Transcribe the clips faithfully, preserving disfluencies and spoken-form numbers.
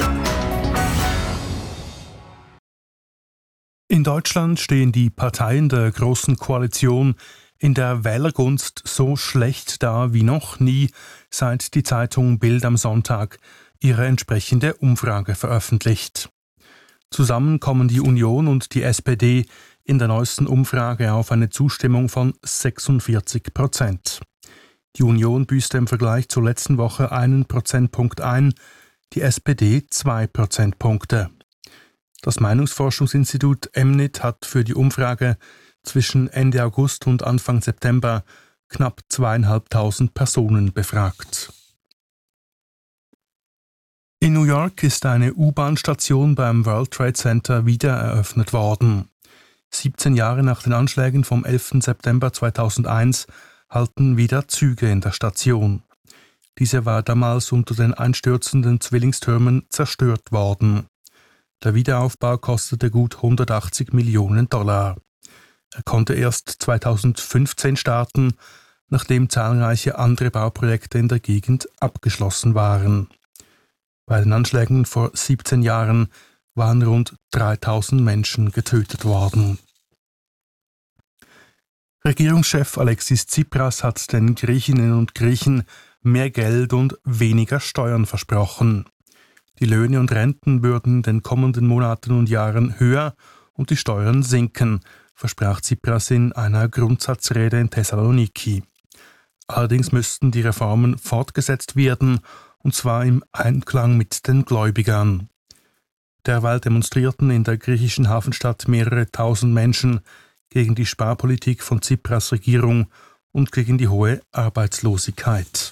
In Deutschland stehen die Parteien der Großen Koalition in der Wählergunst so schlecht da wie noch nie, seit die Zeitung Bild am Sonntag ihre entsprechende Umfrage veröffentlicht. Zusammen kommen die Union und die S P D in der neuesten Umfrage auf eine Zustimmung von sechsundvierzig Prozent. Die Union büßte im Vergleich zur letzten Woche einen Prozentpunkt ein, die S P D zwei Prozentpunkte. Das Meinungsforschungsinstitut Emnit hat für die Umfrage zwischen Ende August und Anfang September knapp zweieinhalbtausend Personen befragt. In New York ist eine U-Bahn-Station beim World Trade Center wieder eröffnet worden. siebzehn Jahre nach den Anschlägen vom elften September zweitausendeins halten wieder Züge in der Station. Diese war damals unter den einstürzenden Zwillingstürmen zerstört worden. Der Wiederaufbau kostete gut hundertachtzig Millionen Dollar. Er konnte erst zweitausendfünfzehn starten, nachdem zahlreiche andere Bauprojekte in der Gegend abgeschlossen waren. Bei den Anschlägen vor siebzehn Jahren waren rund dreitausend Menschen getötet worden. Regierungschef Alexis Tsipras hat den Griechinnen und Griechen mehr Geld und weniger Steuern versprochen. Die Löhne und Renten würden in den kommenden Monaten und Jahren höher und die Steuern sinken, versprach Tsipras in einer Grundsatzrede in Thessaloniki. Allerdings müssten die Reformen fortgesetzt werden, und zwar im Einklang mit den Gläubigern. Derweil demonstrierten in der griechischen Hafenstadt mehrere tausend Menschen gegen die Sparpolitik von Tsipras Regierung und gegen die hohe Arbeitslosigkeit.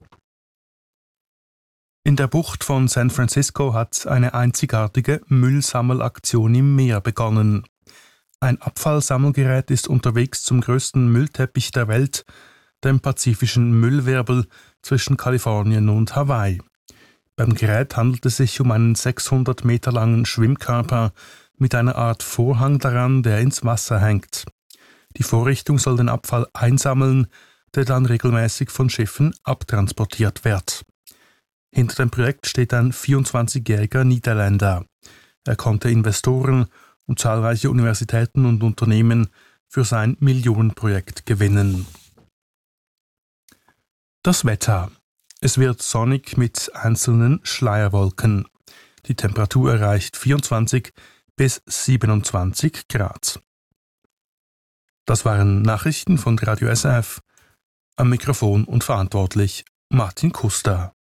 In der Bucht von San Francisco hat eine einzigartige Müllsammelaktion im Meer begonnen. Ein Abfallsammelgerät ist unterwegs zum größten Müllteppich der Welt, dem pazifischen Müllwirbel zwischen Kalifornien und Hawaii. Beim Gerät handelt es sich um einen sechshundert Meter langen Schwimmkörper mit einer Art Vorhang daran, der ins Wasser hängt. Die Vorrichtung soll den Abfall einsammeln, der dann regelmäßig von Schiffen abtransportiert wird. Hinter dem Projekt steht ein vierundzwanzigjähriger Niederländer. Er konnte Investoren und zahlreiche Universitäten und Unternehmen für sein Millionenprojekt gewinnen. Das Wetter. Es wird sonnig mit einzelnen Schleierwolken. Die Temperatur erreicht vierundzwanzig bis siebenundzwanzig Grad. Das waren Nachrichten von Radio S R F. Am Mikrofon und verantwortlich Martin Kuster.